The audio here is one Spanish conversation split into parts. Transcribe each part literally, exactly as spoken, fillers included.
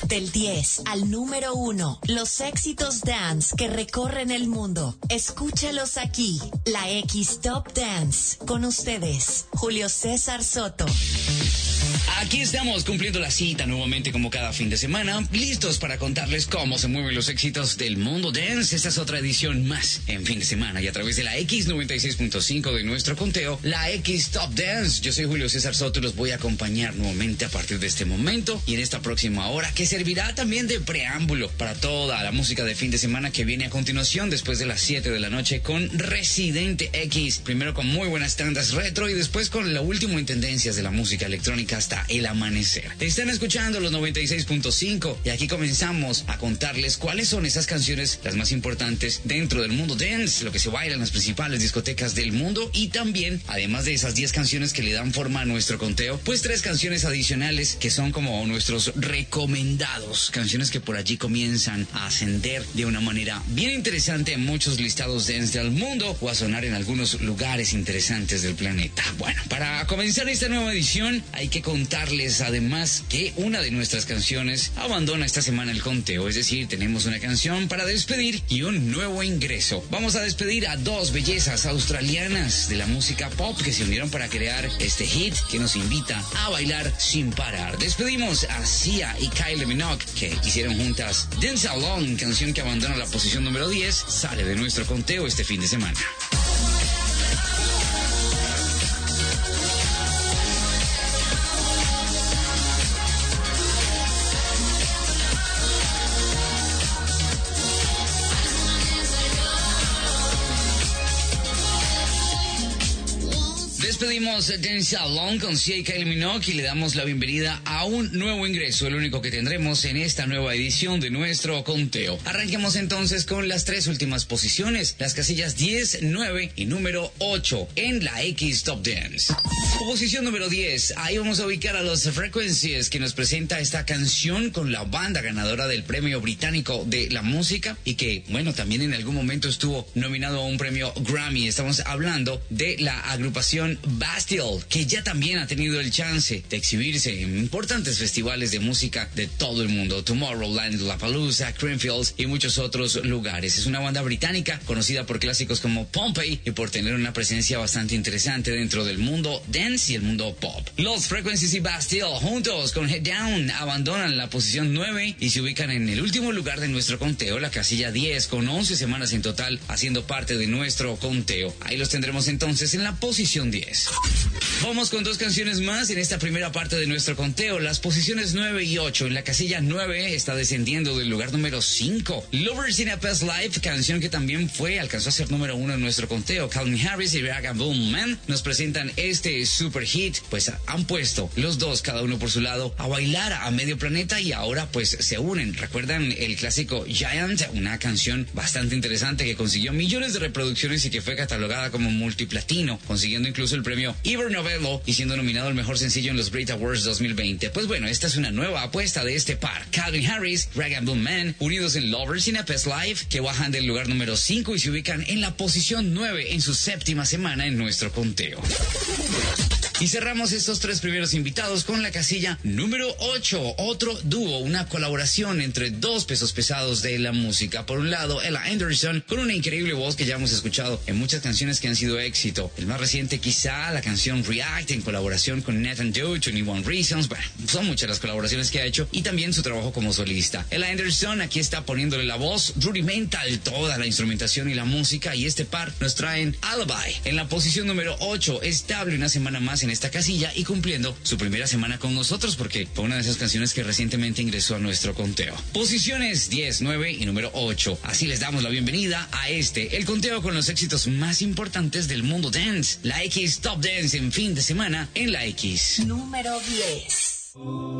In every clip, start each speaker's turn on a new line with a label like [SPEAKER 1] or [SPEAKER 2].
[SPEAKER 1] Del diez al número uno, los éxitos dance que recorren el mundo. Escúchalos aquí, la X Top Dance. Con ustedes, Julio César Soto.
[SPEAKER 2] Aquí estamos cumpliendo la cita nuevamente como cada fin de semana, listos para contarles cómo se mueven los éxitos del mundo dance. Esta es otra edición más en fin de semana y a través de la X noventa y seis punto cinco de nuestro conteo, la X Top Dance. Yo soy Julio César Soto y los voy a acompañar nuevamente a partir de este momento y en esta próxima hora, que servirá también de preámbulo para toda la música de fin de semana que viene a continuación después de las siete de la noche con Residente X. Primero con muy buenas tandas retro y después con lo último en tendencias de la música electrónica hasta el amanecer. Están escuchando los noventa y seis punto cinco y aquí comenzamos a contarles cuáles son esas canciones las más importantes dentro del mundo dance, lo que se baila en las principales discotecas del mundo y también, además de esas diez canciones que le dan forma a nuestro conteo, pues tres canciones adicionales que son como nuestros recomendados, canciones que por allí comienzan a ascender de una manera bien interesante en muchos listados dance del mundo o a sonar en algunos lugares interesantes del planeta. Bueno, para comenzar esta nueva edición hay que contar además que una de nuestras canciones abandona esta semana el conteo, es decir, tenemos una canción para despedir y un nuevo ingreso. Vamos a despedir a dos bellezas australianas de la música pop que se unieron para crear este hit que nos invita a bailar sin parar. Despedimos a Sia y Kylie Minogue que hicieron juntas Dance Along, canción que abandona la posición número diez, sale de nuestro conteo este fin de semana. Despedimos Dance Along con Sia y Kylie Minogue y le damos la bienvenida a un nuevo ingreso, el único que tendremos en esta nueva edición de nuestro conteo. Arranquemos entonces con las tres últimas posiciones, las casillas diez, nueve y número ocho en la X Top Dance. Posición número diez, ahí vamos a ubicar a los Frequencies, que nos presenta esta canción con la banda ganadora del premio británico de la música y que, bueno, también en algún momento estuvo nominado a un premio Grammy. Estamos hablando de la agrupación Bastille, que ya también ha tenido el chance de exhibirse en importantes festivales de música de todo el mundo, Tomorrowland, Lollapalooza, Creamfields y muchos otros lugares. Es una banda británica conocida por clásicos como Pompeii y por tener una presencia bastante interesante dentro del mundo dance y el mundo pop. Los Frequencies y Bastille juntos con Head Down abandonan la posición nueve y se ubican en el último lugar de nuestro conteo, la casilla diez, con once semanas en total haciendo parte de nuestro conteo. Ahí los tendremos entonces en la posición diez. Vamos con dos canciones más en esta primera parte de nuestro conteo, las posiciones nueve y ocho. En la casilla nueve está descendiendo del lugar número cinco, Lovers in a Past Life, canción que también fue, alcanzó a ser número uno en nuestro conteo. Calvin Harris y Rag and Bone Man nos presentan este super hit, pues han puesto los dos, cada uno por su lado, a bailar a medio planeta y ahora pues se unen. ¿Recuerdan el clásico Giant? Una canción bastante interesante que consiguió millones de reproducciones y que fue catalogada como multiplatino, consiguiendo incluso el premio Ivor Novello y siendo nominado al mejor sencillo en los Brit Awards dos mil veinte. Pues bueno, esta es una nueva apuesta de este par, Calvin Harris, Rag and Bone Man, unidos en Lovers in a Past Life, que bajan del lugar número cinco y se ubican en la posición nueve en su séptima semana en nuestro conteo. Y cerramos estos tres primeros invitados con la casilla número ocho, otro dúo, una colaboración entre dos pesos pesados de la música. Por un lado, Ella Anderson, con una increíble voz que ya hemos escuchado en muchas canciones que han sido éxito. El más reciente quizá la canción React en colaboración con Nathan Doe, twenty-one Reasons. Bueno, son muchas las colaboraciones que ha hecho y también su trabajo como solista. Ella Anderson aquí está poniéndole la voz rudimental, toda la instrumentación y la música, y este par nos traen Alibi en la posición número ocho, estable una semana más en esta casilla y cumpliendo su primera semana con nosotros porque fue una de esas canciones que recientemente ingresó a nuestro conteo. Posiciones diez, nueve y número ocho. Así les damos la bienvenida a este, el conteo con los éxitos más importantes del mundo dance, la X Top Dance en fin de semana en la X.
[SPEAKER 1] Número diez.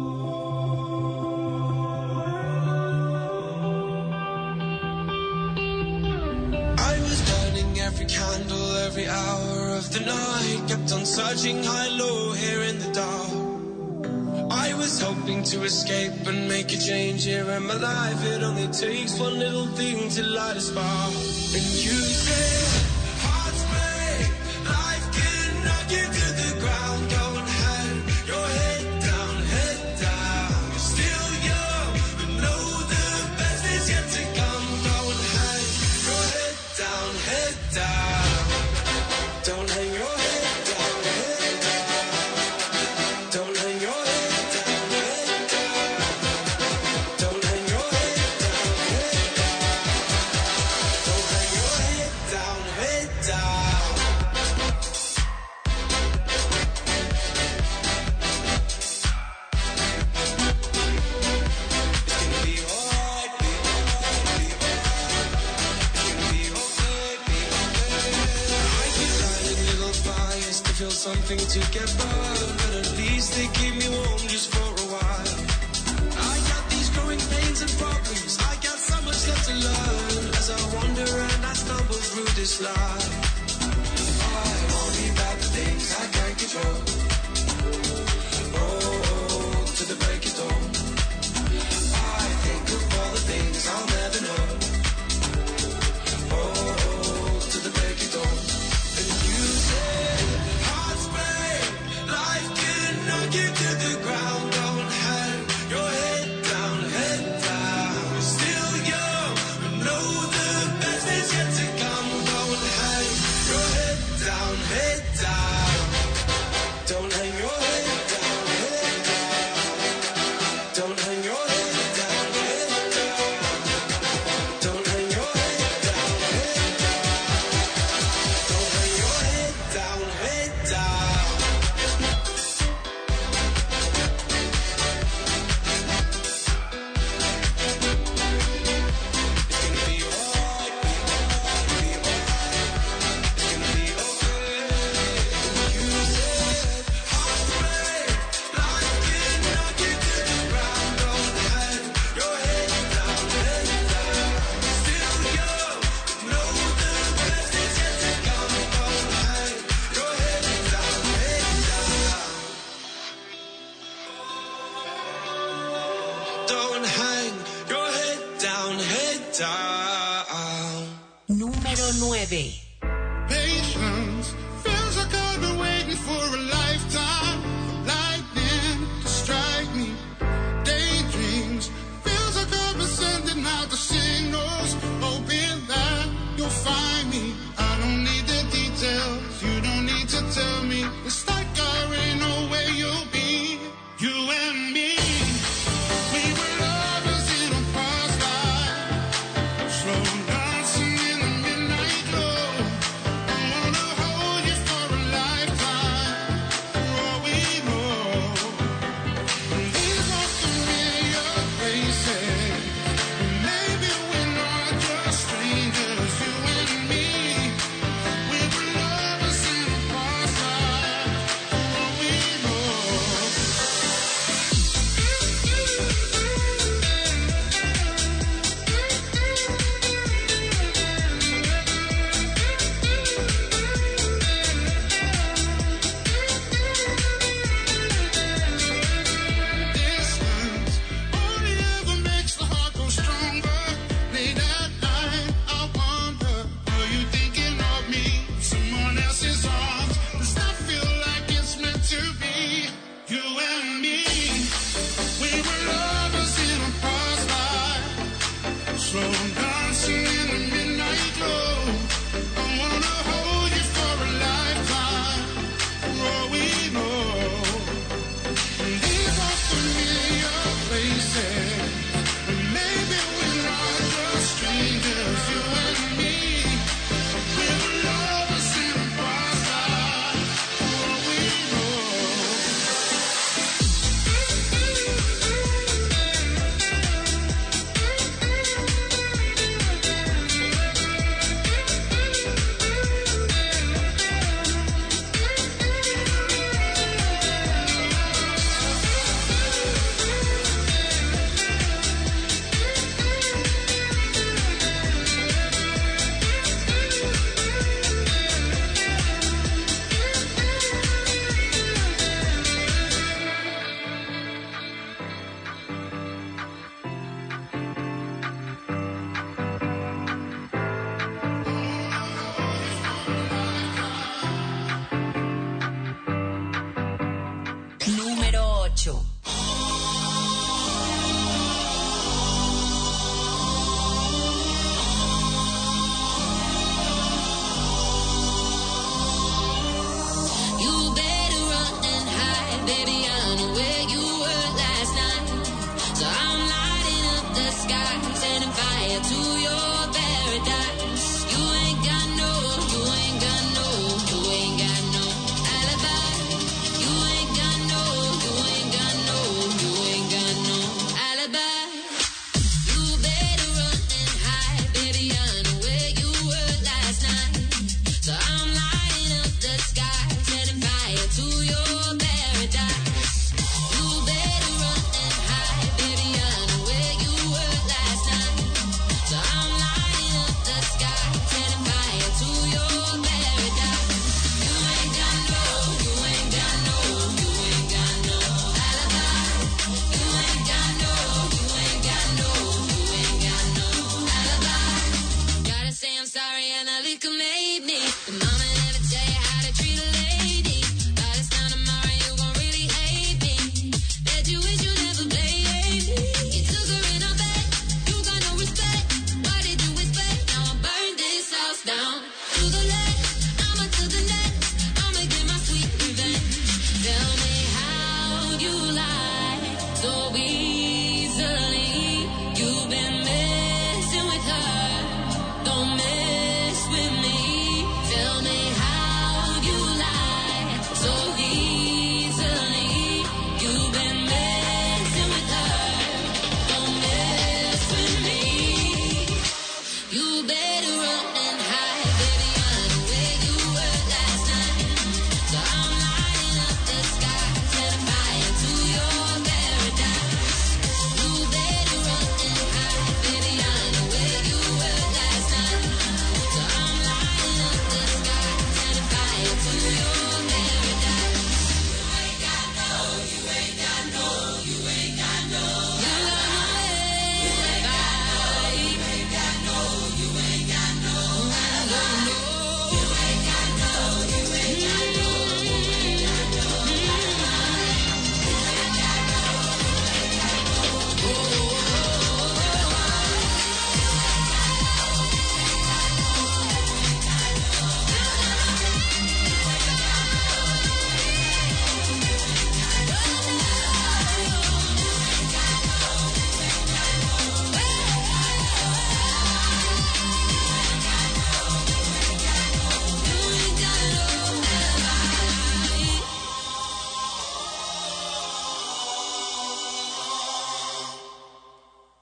[SPEAKER 3] Every candle, every hour of the night, kept on searching high, low, here in the dark. I was hoping to escape and make a change here in my life. It only takes one little thing to light a spark. And you say, hearts break, life can knock you to the ground. Don't hang your head down, head down. You're still young, but nothing to get by, but at least they keep me warm just for a while. I got these growing pains and problems, I got so much left to learn as I wander and I stumble through this life. I worry about the things I can't control. Oh, to the break of dawn. I think of all the things I'll never know. Oh, to the break of dawn. And you say, hearts break, life can knock you to the ground. Don't hang your head down, head down. You're still young, but know the best is yet to come. Don't hang your head down, head down. Don't hang your head down, head down. Don't hang your head down, head down. Don't hang your head down, head down. Don't hang your head down, head down. It's gonna be alright, be alright, be alright. It's gonna be okay. You said, hearts break, life can knock you to the ground. Don't hang your head down, head down. Still young, know the best is yet to come. Don't hang your head down, head down. Don't hang your head down, head down.
[SPEAKER 1] Número nueve.
[SPEAKER 4] Patience feels like I've been waiting for a lifetime. Lightning to strike me. Daydreams feels like I've been sending out the signals, hoping that you'll find me. I don't need the details, you don't need to tell me. It's like I already know where you'll be. You and me, we were lovers in a past life. Slow dancing in the midnight glow. I wanna hold you for a lifetime, for all we know. These are familiar places. Maybe we're not just strangers, you and me. We were lovers in a past life, for all we know. Distance only ever makes the heart go stronger. Late at night, I wonder, are you thinking of me? Someone else's arms. Does that feel like it's meant to be? You and me, we were lovers in a past life. Slow dancing in the midnight glow. I wanna hold you for a lifetime, for all we know. These are familiar places. Maybe we're not just strangers, you and me. We were lovers in a past life, for all we know.
[SPEAKER 1] Número ocho.
[SPEAKER 5] You better run and hide, baby. I know where you were last night. So I'm lighting up the sky, setting fire to your paradise. You ain't got no, you ain't got no, you ain't got no alibi. You ain't got no, you ain't got no, you ain't got no alibi. You better run and hide, baby. I know where you were last night. So I'm lighting up the sky, setting fire to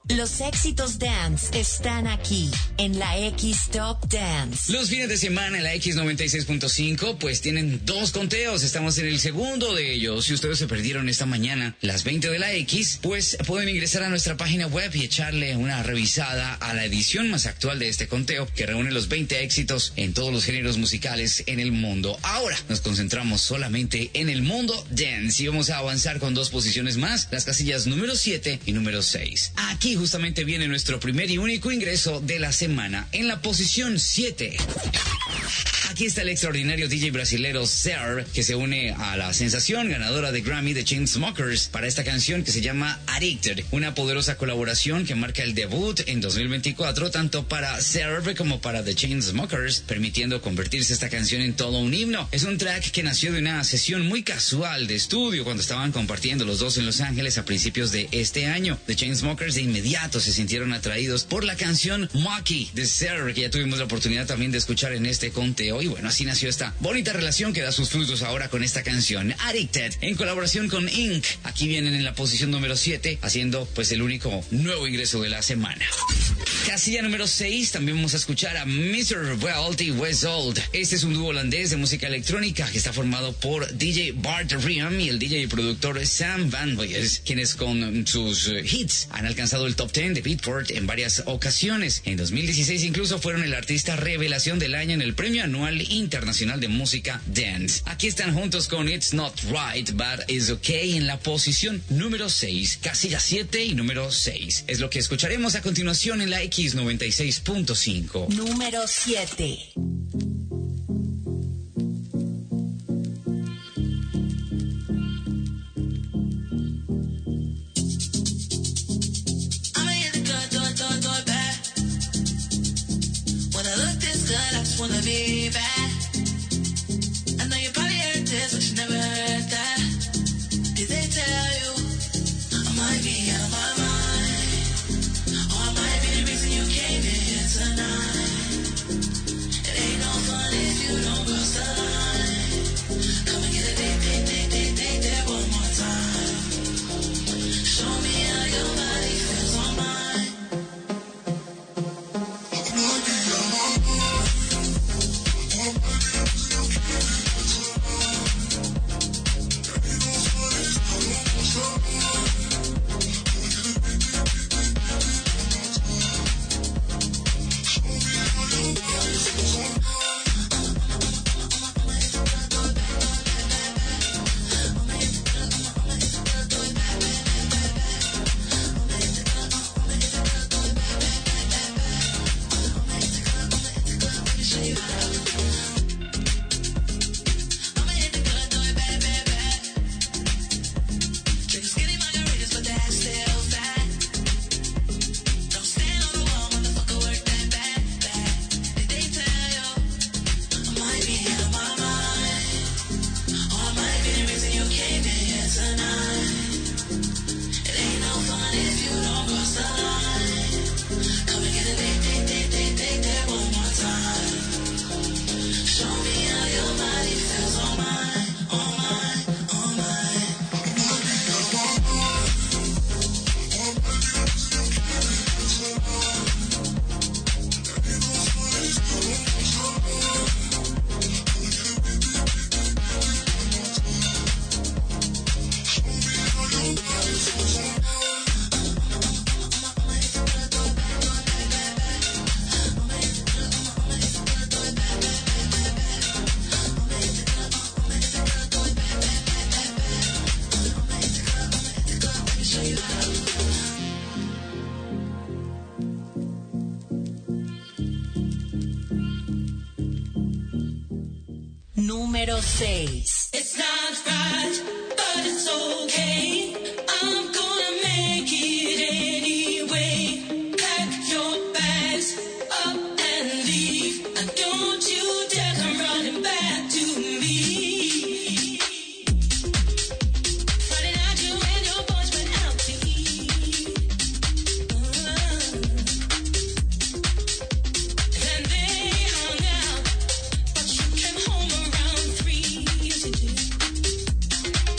[SPEAKER 1] Los éxitos dance están aquí en la X Top Dance.
[SPEAKER 2] Los fines de semana en la X noventa y seis punto cinco pues tienen dos conteos. Estamos en el segundo de ellos. Si ustedes se perdieron esta mañana las veinte de la X, pues pueden ingresar a nuestra página web y echarle una revisada a la edición más actual de este conteo que reúne los veinte éxitos en todos los géneros musicales en el mundo. Ahora nos concentramos solamente en el mundo dance y vamos a avanzar con dos posiciones más, las casillas número siete y número seis. Aquí justamente viene nuestro primer y único ingreso de la semana. En la posición siete. Aquí está el extraordinario D J brasilero Ser, que se une a la sensación ganadora de Grammy de Chainsmokers para esta canción que se llama Addicted, una poderosa colaboración que marca el debut en dos mil veinticuatro tanto para Ser como para The Chainsmokers, permitiendo convertirse esta canción en todo un himno. Es un track que nació de una sesión muy casual de estudio cuando estaban compartiendo los dos en Los Ángeles a principios de este año. The Chainsmokers de inmediato se sintieron atraídos por la canción Monkey de Ser, que ya tuvimos la oportunidad también de escuchar en este conteo. Y bueno, así nació esta bonita relación que da sus frutos ahora con esta canción Addicted en colaboración con Ink. Aquí vienen en la posición número siete, haciendo pues el único nuevo ingreso de la semana. Casilla número seis, también vamos a escuchar a mister Welt y Wes Old. Este es un dúo holandés de música electrónica que está formado por D J Bart Riam y el D J y productor Sam Van Boyes, quienes con sus hits han alcanzado el top diez de Beatport en varias ocasiones. En dos mil dieciséis incluso fueron el artista revelación del año en el Premio Anual Internacional de Música Dance. Aquí están juntos con It's Not Right But It's Okay en la posición número seis, casilla siete y número seis. Es lo que escucharemos a continuación en la X noventa y seis punto cinco.
[SPEAKER 1] Número siete.
[SPEAKER 6] Wanna be bad. I know you probably heard this, but you never heard that. Did they tell you I might be out of my mind? Or I might be the reason you came in here tonight. It ain't no fun if you don't cross the line. Come and get a date, date, date, date, date, date one more time. Show me how your body feels on mine.
[SPEAKER 1] Número seis.
[SPEAKER 6] It's not right, but it's okay. I'm gonna make it anyway. Pack your bags up and leave. And don't you dare come running back to me. Friday night you and your boys went out to eat. Uh, and they hung out, but you came home around three. Yes, you did.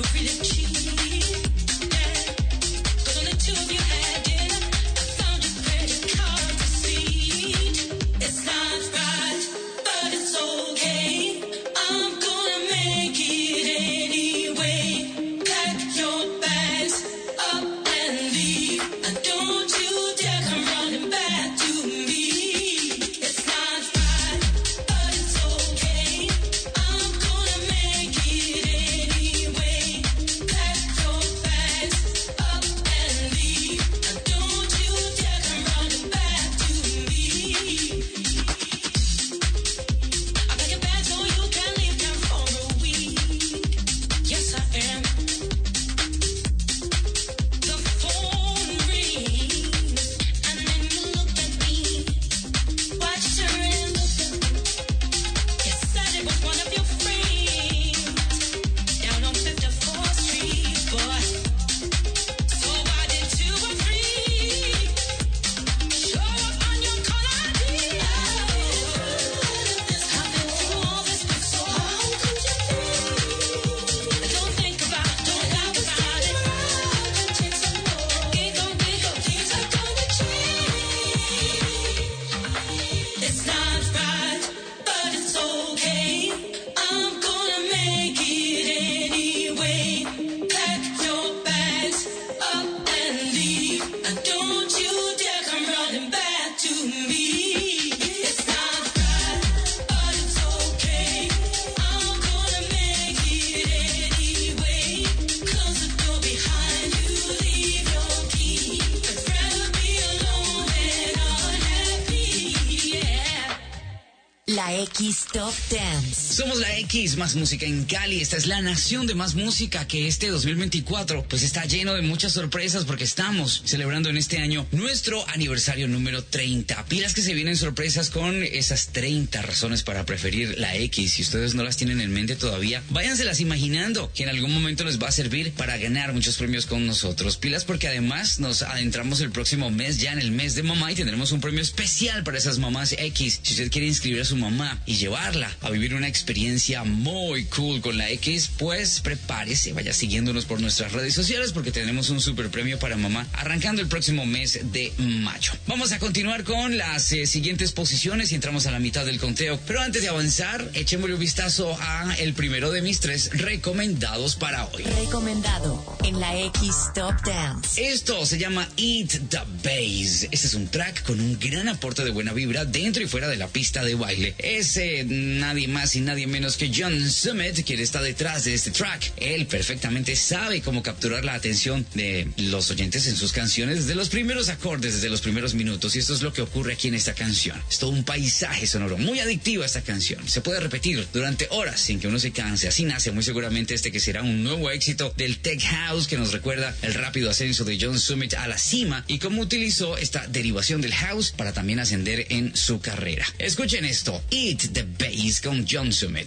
[SPEAKER 1] La X Top Dance.
[SPEAKER 2] Somos la X, más música en Cali. Esta es la nación de más música que este dos mil veinticuatro pues está lleno de muchas sorpresas porque estamos celebrando en este año nuestro aniversario número treinta. Pilas que se vienen sorpresas con esas treinta razones para preferir la X. Si ustedes no las tienen en mente todavía, váyanselas imaginando que en algún momento les va a servir para ganar muchos premios con nosotros. Pilas porque además nos adentramos el próximo mes ya en el mes de mamá y tendremos un premio especial para esas mamás X. Si usted quiere inscribir a su mamá y llevarla a vivir una experiencia muy cool con la X, pues prepárese, vaya siguiéndonos por nuestras redes sociales porque tenemos un super premio para mamá arrancando el próximo mes de mayo. Vamos a continuar con las eh, siguientes posiciones y entramos a la mitad del conteo, pero antes de avanzar, echémosle un vistazo a el primero de mis tres recomendados para hoy.
[SPEAKER 1] Recomendado en la X Top Dance.
[SPEAKER 2] Esto se llama Eat the Bass. Este es un track con un gran aporte de buena vibra dentro y fuera de la pista de baile. Es eh, nadie más y nadie menos que John Summit quien está detrás de este track. Él perfectamente sabe cómo capturar la atención de los oyentes en sus canciones desde los primeros acordes, desde los primeros minutos, y esto es lo que ocurre aquí en esta canción. Es todo un paisaje sonoro muy adictivo a esta canción. Se puede repetir durante horas sin que uno se canse. Así nace muy seguramente este que será un nuevo éxito del Tech House que nos recuerda el rápido ascenso de John Summit a la cima y cómo utilizó esta derivación del house para también ascender en su carrera. Escuchen esto, Eat the Bass con John Summit.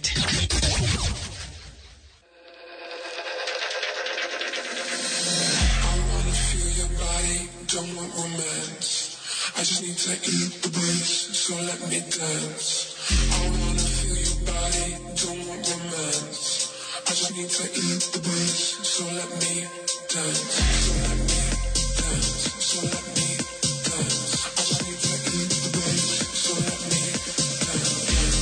[SPEAKER 3] Don't want romance. I just need to eat the bass, so let me dance. I wanna feel your body. Don't want romance. I just need to eat the bass, so let me dance. So let me dance. So let me dance. I just need to eat the bass, so let me dance.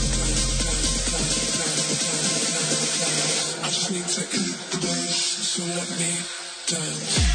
[SPEAKER 3] I just need to eat the bass, so let me dance.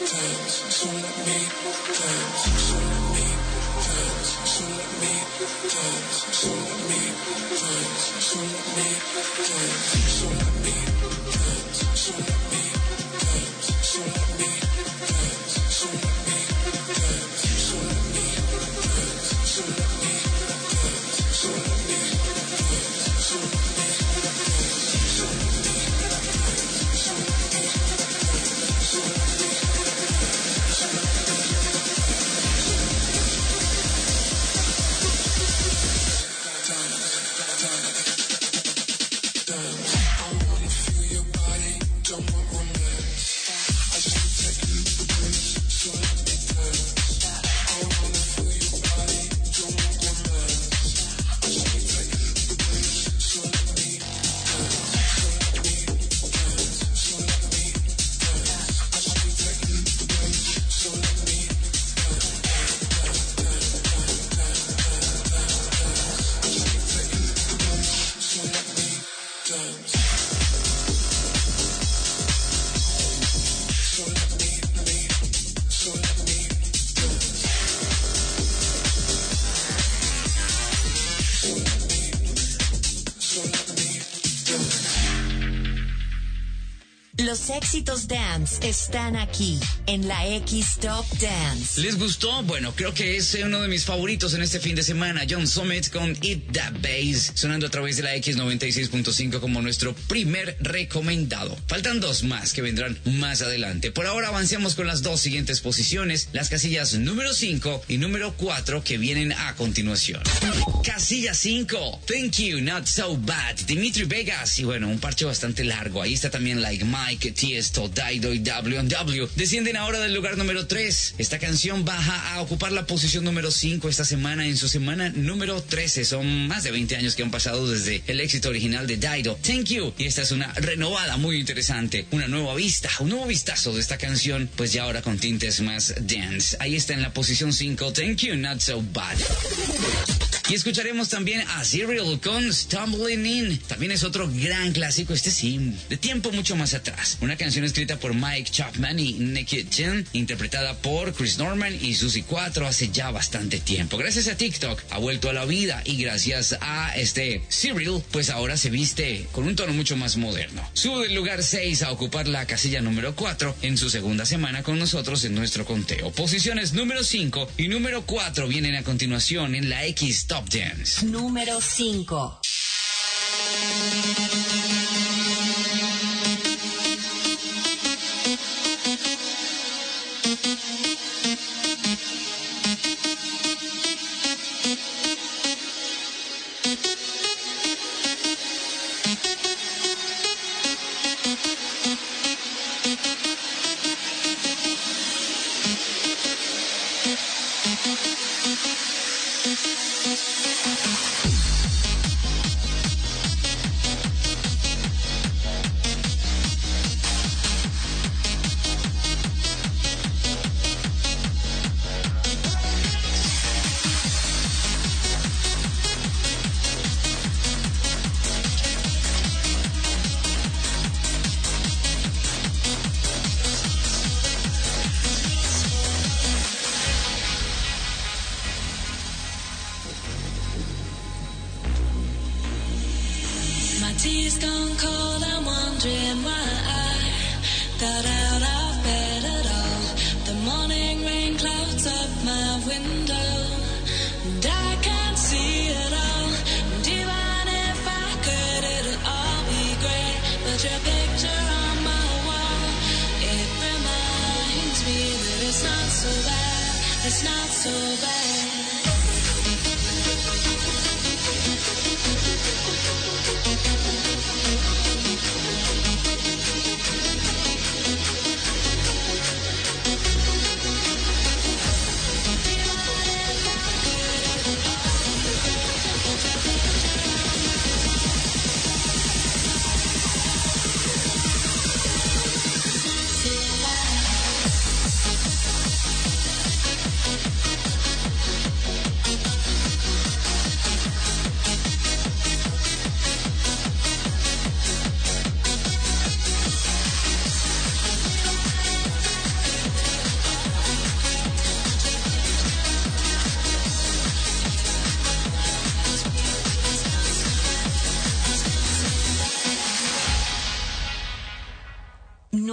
[SPEAKER 1] Los éxitos dance están aquí en la X Top Dance.
[SPEAKER 2] ¿Les gustó? Bueno, creo que es uno de mis favoritos en este fin de semana. John Summit con Eat That Bass, sonando a través de la X noventa y seis punto cinco como nuestro primer recomendado. Faltan dos más que vendrán más adelante. Por ahora avancemos con las dos siguientes posiciones, las casillas número cinco y número cuatro que vienen a continuación. Casilla cinco, Thank You, Not So Bad, Dimitri Vegas. Y bueno, un parche bastante largo. Ahí está también Like Mike, Tiesto, Dido y W and W. Descienden ahora del lugar número tres. Esta canción baja a ocupar la posición número cinco esta semana, en su semana número trece. Son más de veinte años que han pasado desde el éxito original de Dido, Thank You. Y esta es una renovada muy interesante, una nueva vista, un nuevo vistazo de esta canción, pues ya ahora con tintes más dance. Ahí está en la posición cinco, Thank You, Not So Bad. Y escucharemos también a Serial con Stumbling In. También es otro gran clásico, este sí, de tiempo mucho más atrás. Una canción escrita por Mike Chapman y Nicky Chen, interpretada por Chris Norman y Suzy cuatro hace ya bastante tiempo. Gracias a TikTok ha vuelto a la vida y gracias a este Serial, pues ahora se viste con un tono mucho más moderno. Sube del lugar seis a ocupar la casilla número cuatro en su segunda semana con nosotros en nuestro conteo. Posiciones número cinco y número cuatro vienen a continuación en la X Top Dance.
[SPEAKER 1] Número cinco.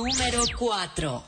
[SPEAKER 1] Número cuatro.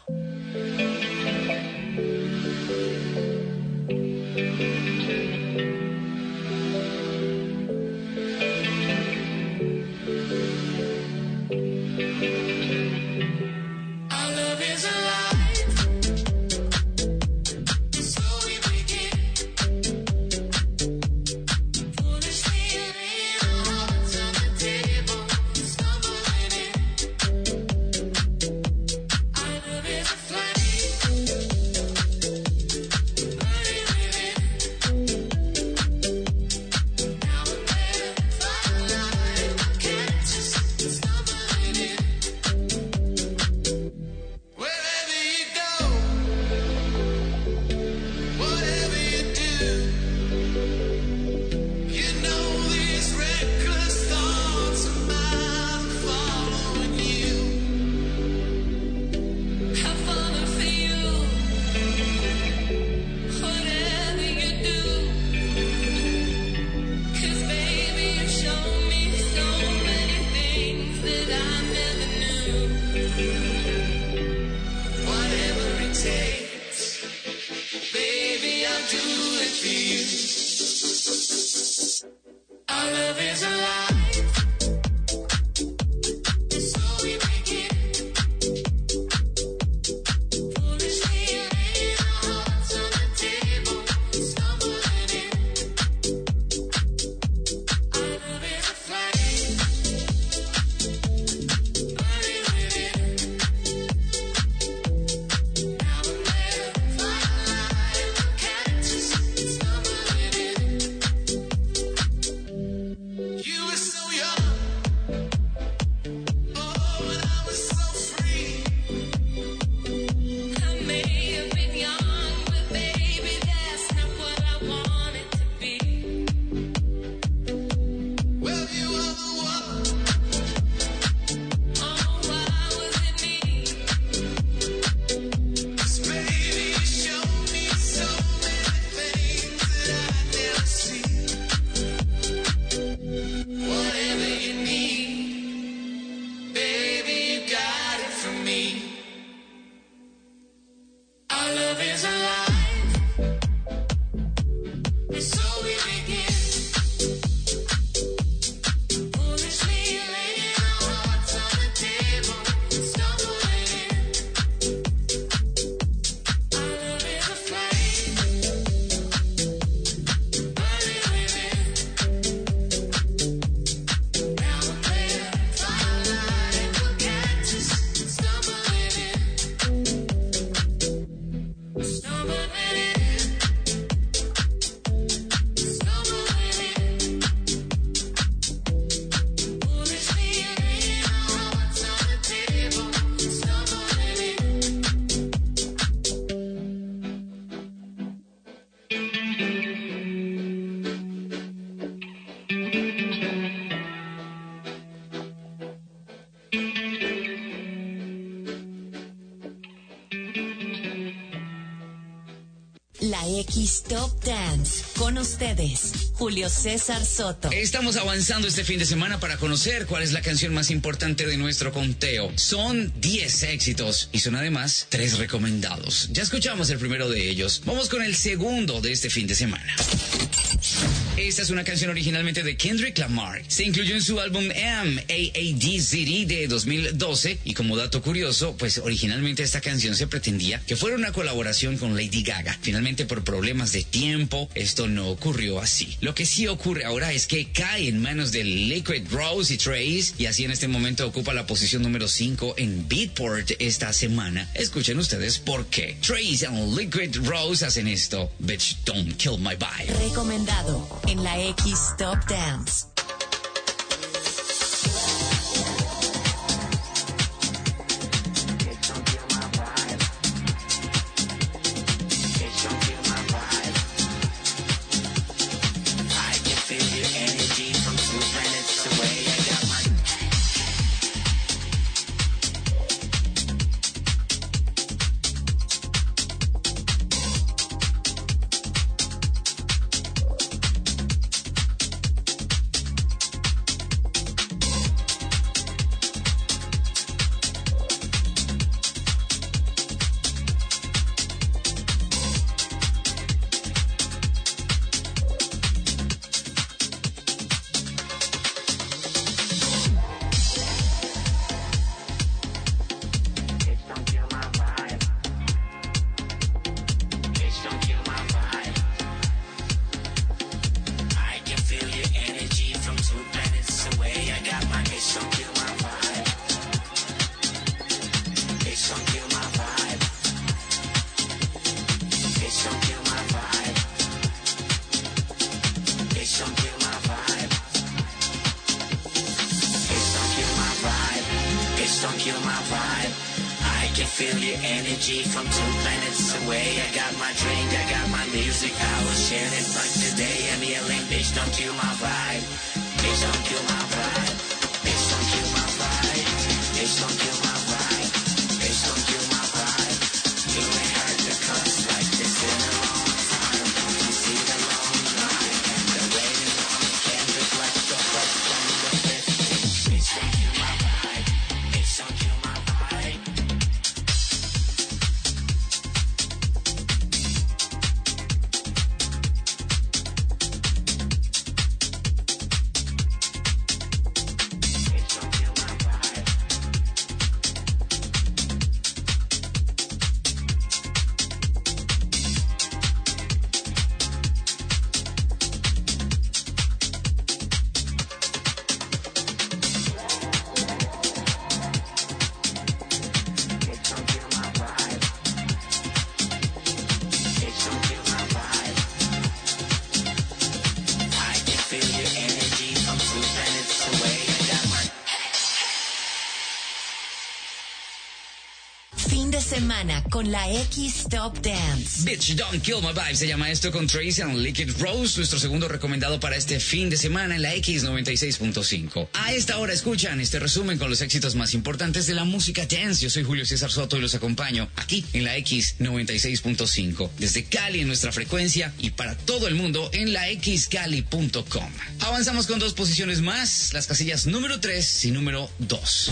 [SPEAKER 1] La X Top Dance. Con ustedes, Julio César Soto.
[SPEAKER 2] Estamos avanzando este fin de semana para conocer cuál es la canción más importante de nuestro conteo. Son diez éxitos y son además tres recomendados. Ya escuchamos el primero de ellos. Vamos con el segundo de este fin de semana. Esta es una canción originalmente de Kendrick Lamar. Se incluyó en su álbum M A A D Z D de dos mil doce y como dato curioso, pues originalmente esta canción se pretendía que fuera una colaboración con Lady Gaga. Finalmente, por problemas de tiempo, esto no ocurrió así. Lo que sí ocurre ahora es que cae en manos de Liquid Rose y Trace y así en este momento ocupa la posición número cinco en Beatport esta semana. Escuchen ustedes por qué. Trace and Liquid Rose hacen esto. Bitch, don't kill my vibe.
[SPEAKER 1] Recomendado en la X Top Dance.
[SPEAKER 7] don't kill my vibe. I can feel your energy from two planets away. I got my drink, I got my music, I will share it like today. I'm yelling, bitch, don't kill my vibe. Bitch, don't kill my vibe. Bitch, don't kill my vibe. Bitch, don't kill my vibe. Bitch, don't kill my vibe. You ain't heard the cuss like this in a long time. You see the long line and the waiting on the canvas like the fuck from the fifties. Bitch, don't kill my vibe. Bitch, don't kill my vibe.
[SPEAKER 1] Semana con la X Top Dance.
[SPEAKER 2] Bitch, Don't Kill My Vibe se llama esto con Tracy and Liquid Rose, nuestro segundo recomendado para este fin de semana en la X noventa y seis punto cinco. A esta hora escuchan este resumen con los éxitos más importantes de la música dance. Yo soy Julio César Soto y los acompaño aquí en la X noventa y seis punto cinco. Desde Cali en nuestra frecuencia y para todo el mundo en la x cali punto com. Avanzamos con dos posiciones más, las casillas número tres y número dos.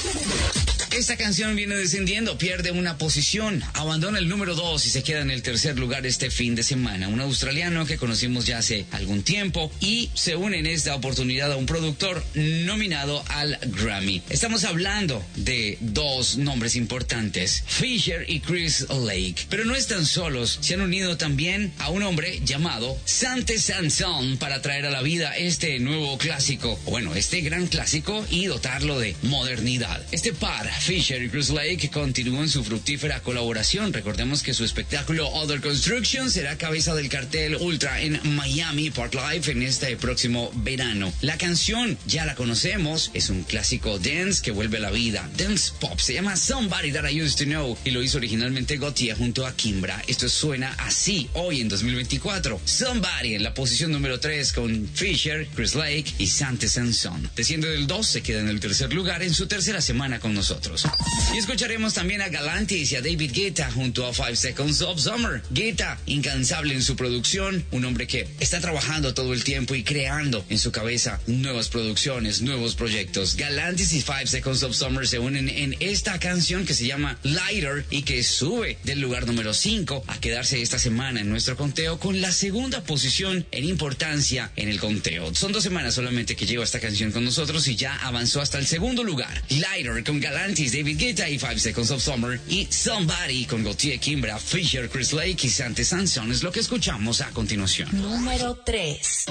[SPEAKER 2] Esta canción viene descendiendo, pierde una posición, abandona el número dos y se queda en el tercer lugar este fin de semana. Un australiano que conocimos ya hace algún tiempo y se une en esta oportunidad a un productor nominado al Grammy. Estamos hablando de dos nombres importantes, Fisher y Chris Lake. Pero no están solos, se han unido también a un hombre llamado Sante Sansón para traer a la vida este nuevo clásico, bueno, este gran clásico y dotarlo de modernidad. Este par, Fisher y Chris Lake, continúan su fructífera colaboración. Recordemos que su espectáculo Other Construction será cabeza del cartel Ultra en Miami Park Live en este próximo verano. La canción ya la conocemos, es un clásico dance que vuelve a la vida, dance pop, se llama Somebody That I Used to Know y lo hizo originalmente Gotye junto a Kimbra. Esto suena así hoy en dos mil veinticuatro. Somebody en la posición número tres con Fisher, Chris Lake y Sante Sansón. Desciende del dos, se queda en el tercer lugar en su tercera semana con nosotros. Y escucharemos también a Galantis y a David Guetta junto a Five Seconds of Summer. Guetta, incansable en su producción, un hombre que está trabajando todo el tiempo y creando en su cabeza nuevas producciones, nuevos proyectos. Galantis y Five Seconds of Summer se unen en esta canción que se llama Lighter y que sube del lugar número cinco a quedarse esta semana en nuestro conteo con la segunda posición en importancia en el conteo. Son dos semanas solamente que lleva esta canción con nosotros y ya avanzó hasta el segundo lugar. Lighter con Galantis, David Guetta y Five Seconds of Summer y Somebody con Gotye, Kimbra, Fisher, Chris Lake y Sante Sansón es lo que escuchamos a continuación.
[SPEAKER 1] Número tres.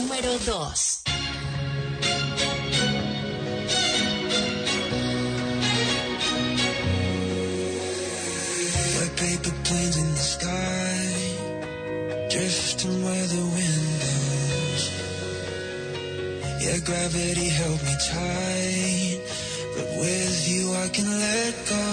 [SPEAKER 1] número dos.
[SPEAKER 3] Paper planes in the sky, drifting where the wind blows. Yeah, gravity held me tight, but with you I can let go.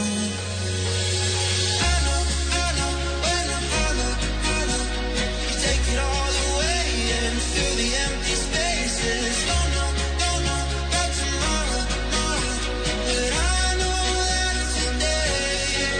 [SPEAKER 3] I know, I know, when I'm hollow, hollow, you take it all away and fill the empty spaces. Don't know, don't know about tomorrow, tomorrow, but I know that today.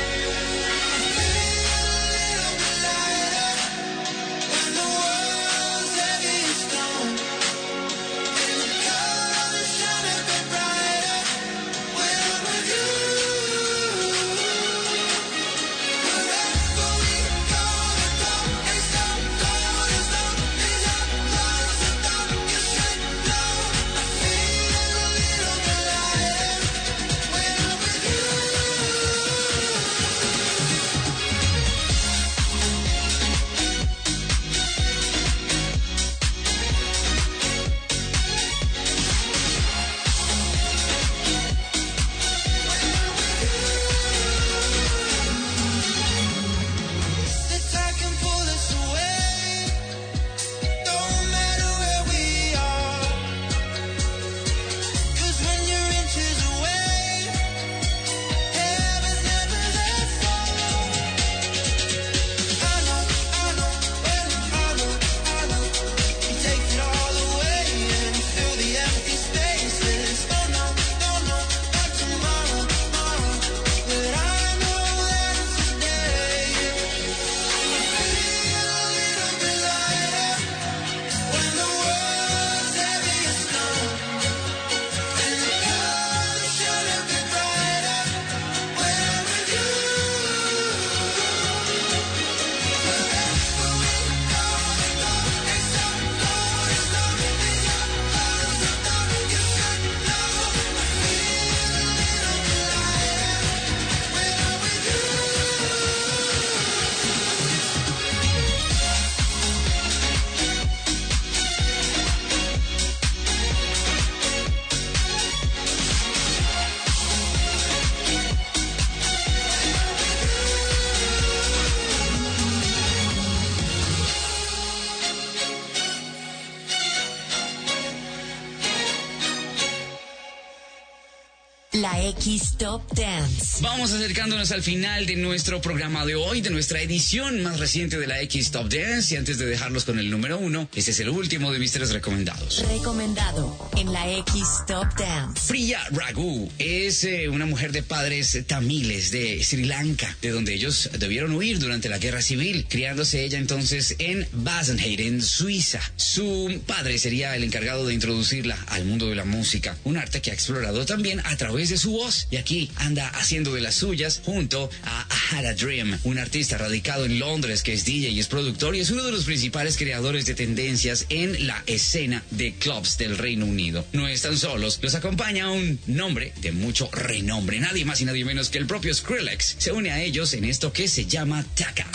[SPEAKER 1] La X Top Dance.
[SPEAKER 2] Vamos acercándonos al final de nuestro programa de hoy, de nuestra edición más reciente de la X Top Dance. Y antes de dejarlos con el número uno, este es el último de mis tres recomendados.
[SPEAKER 1] Recomendado en la X Top Dance.
[SPEAKER 2] Priya Raghu es eh, una mujer de padres tamiles de Sri Lanka, de donde ellos debieron huir durante la guerra civil, criándose ella entonces en Basenheim, Suiza. Su padre sería el encargado de introducirla al mundo de la música, un arte que ha explorado también a través de su voz, y aquí anda haciendo de las suyas junto a I Had a Dream, un artista radicado en Londres que es D J y es productor y es uno de los principales creadores de tendencias en la escena de clubs del Reino Unido. No están solos, los acompaña un nombre de mucho renombre, nadie más y nadie menos que el propio Skrillex. Se une a ellos en esto que se llama Taka.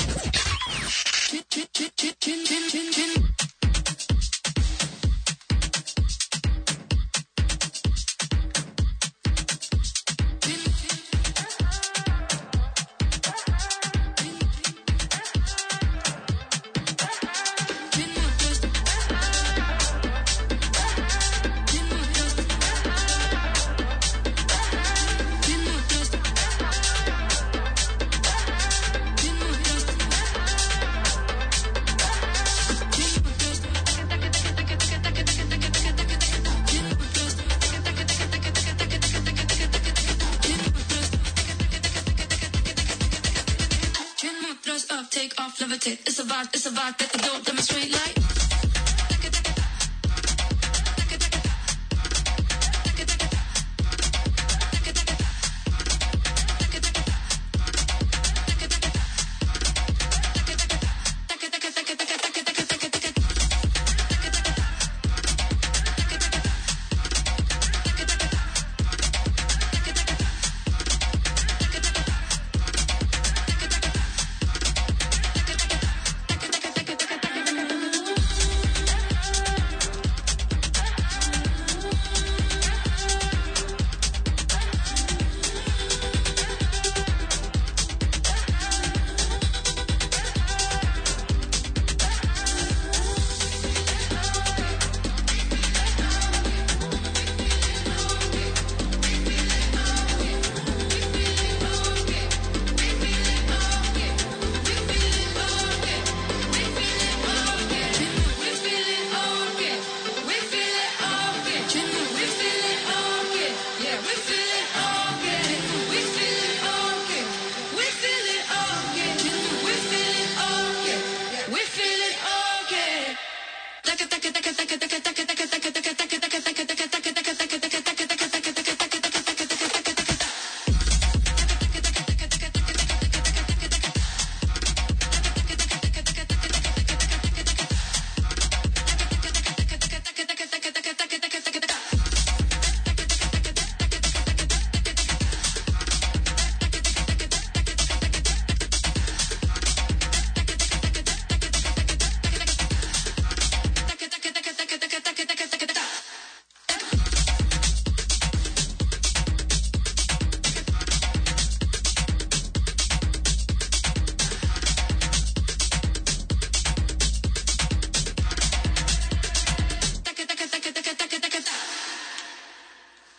[SPEAKER 5] It's a vibe, it's a vibe that they don't demonstrate like.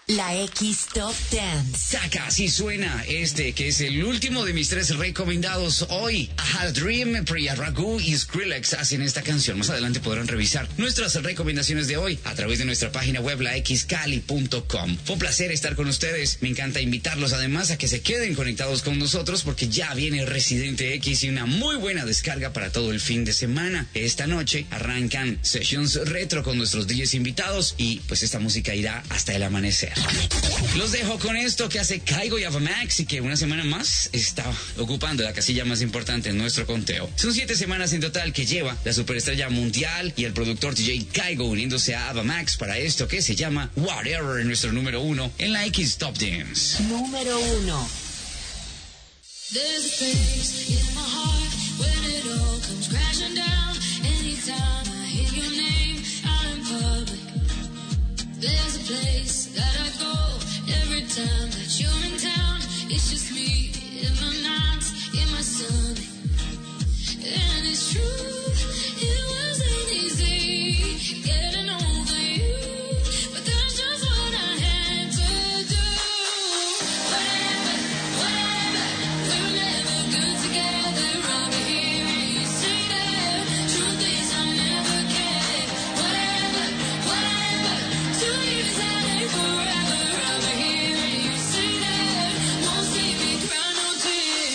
[SPEAKER 1] La X Top Dance.
[SPEAKER 2] Saca, así suena este, que es el último de mis tres recomendados hoy. A Had Dream, Priya Raghu y Skrillex hacen esta canción. Más adelante podrán revisar nuestras recomendaciones de hoy a través de nuestra página web, la x cali punto com. Fue un placer estar con ustedes. Me encanta invitarlos además a que se queden conectados con nosotros porque ya viene Residente X y una muy buena descarga para todo el fin de semana. Esta noche arrancan Sessions Retro con nuestros D Js invitados y pues esta música irá hasta el amanecer. Los dejo con esto que hace Kygo y Ava Max y que una semana más está ocupando la casilla más importante en nuestro conteo. Son siete semanas en total que lleva la superestrella mundial y el productor D J Kygo uniéndose a Ava Max para esto que se llama Whatever, en nuestro número uno en la X Top Dance.
[SPEAKER 1] Número uno.
[SPEAKER 5] There's a place in my heart when it all comes crashing down. Anytime I hear your name out in public. There's a place that I go every time that you're in town. It's just me in my nights, in my stomach. And it's true, it wasn't easy getting over you. But that's just what I had to do. Whatever, whatever, we were never good together. I'll be hearing you say that. Truth is I never cared. Whatever, whatever, two years out ain't forever. I'll be hearing you say that. Won't see me cry no tears.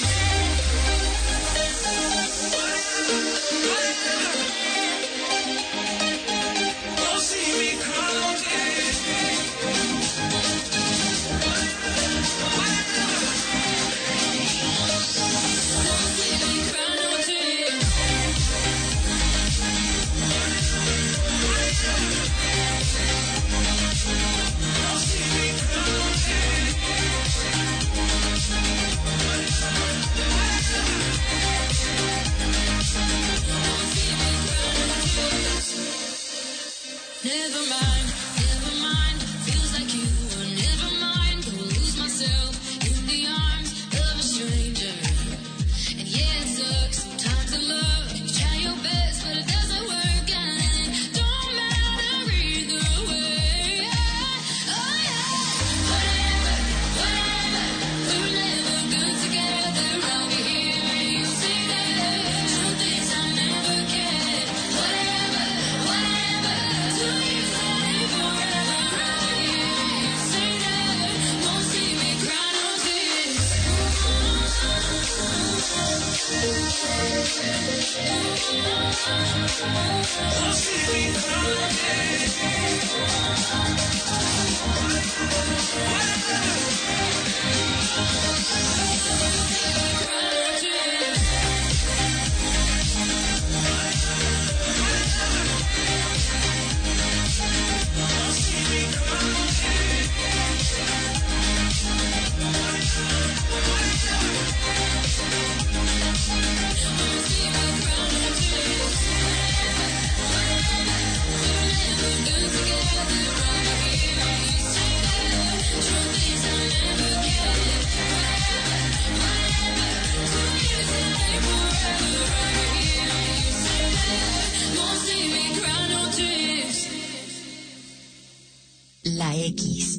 [SPEAKER 3] Won't see me cry no tears.
[SPEAKER 5] Won't see me cry no tears.
[SPEAKER 3] Won't see me cry no tears.
[SPEAKER 5] Never mind, never mind. Feels like you were never mind. Gonna lose myself in the arms of a stranger. And yeah, it sucks sometimes to love. You try your best, but it doesn't work. And it don't matter either way. Oh yeah, whatever, whatever. We were never good together. I'll be hearing you say that. Truth is I never cared. Whatever, whatever. Two years out ain't forever. I'll be hearing you say that. Won't see me cry no tears.
[SPEAKER 3] Won't see me cry no tears.
[SPEAKER 1] La X.